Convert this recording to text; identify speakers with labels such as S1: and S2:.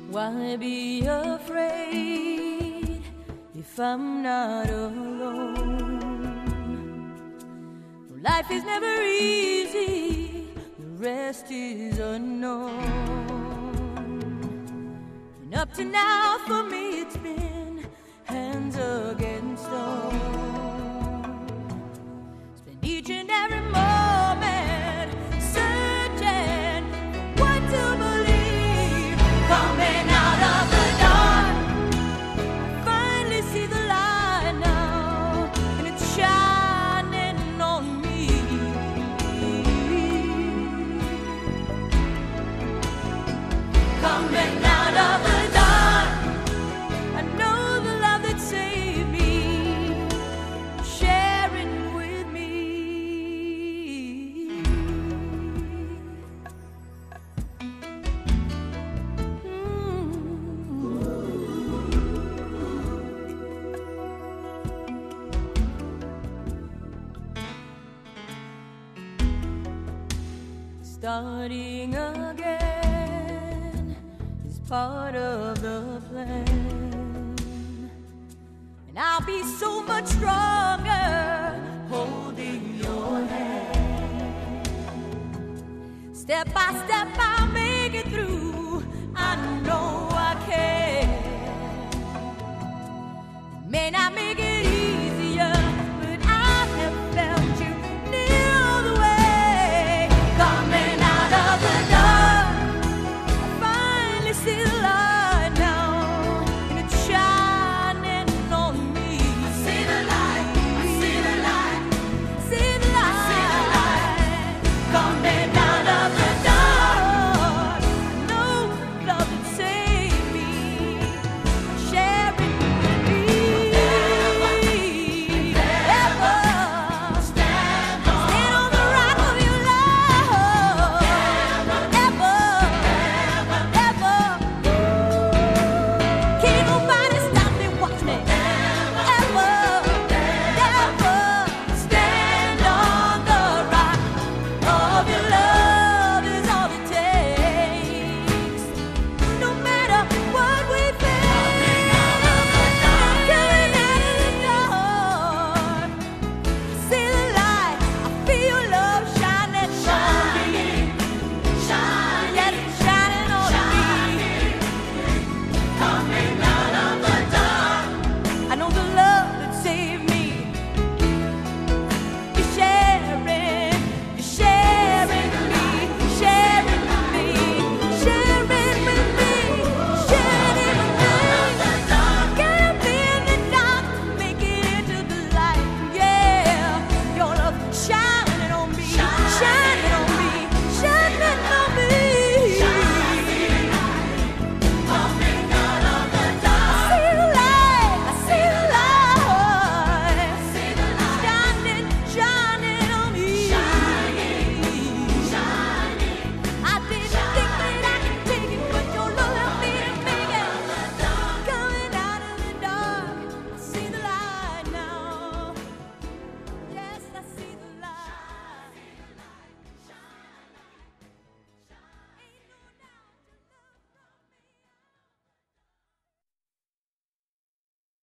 S1: Why be afraid if I'm not alone? Life is never easy, the rest is unknown. And up to now for me it's been hands against stone. Spend each and every moment searching for what to believe. Coming out of the dark, I finally see the light now, and it's shining on me. Coming out of the dark, I know the love that saved me, sharing with me. Starting again is part of the plan, and I'll be so much stronger holding your hand. Step by step I'll make it through.